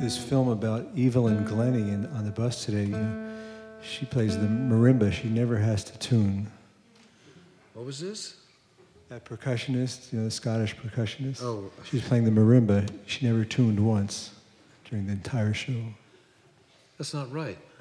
this film about Evelyn Glennie on the bus today. She plays the marimba. She never has to tune. What was this? That percussionist, the Scottish percussionist. Oh. She's playing the marimba. She never tuned once during the entire show. That's not right.